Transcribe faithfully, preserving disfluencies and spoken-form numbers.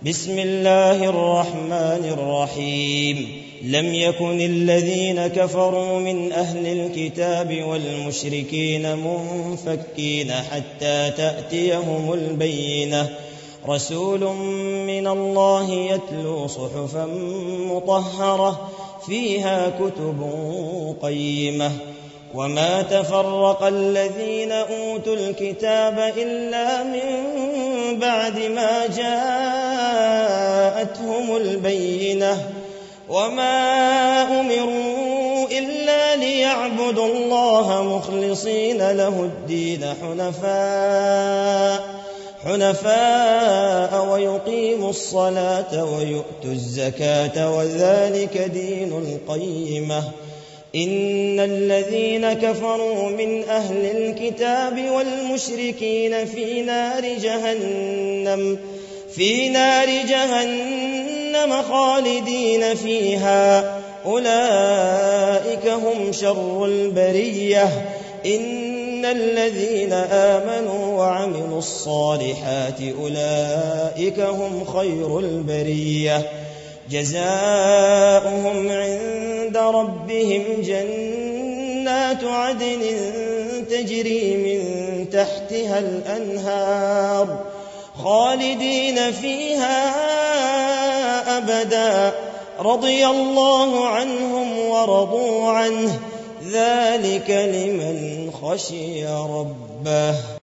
بسم الله الرحمن الرحيم لم يكن الذين كفروا من أهل الكتاب والمشركين منفكين حتى تأتيهم البينة رسول من الله يتلو صحفا مطهرة فيها كتب قيمة وما تفرق الذين أوتوا الكتاب إلا من بعد ما جاءتهم البينة وما أمروا إلا ليعبدوا الله مخلصين له الدين حنفاء حنفاء ويقيموا الصلاة ويؤتوا الزكاة وذلك دين القيمة إن الذين كفروا من أهل الكتاب والمشركين في نار جهنم في نار جهنم خالدين فيها أولئك هم شر البرية إن الذين آمنوا وعملوا الصالحات أولئك هم خير البرية جزاؤهم عند ربهم جنات عدن تجري من تحتها الأنهار خالدين فيها أبدا رضي الله عنهم ورضوا عنه ذلك لمن خشي ربه.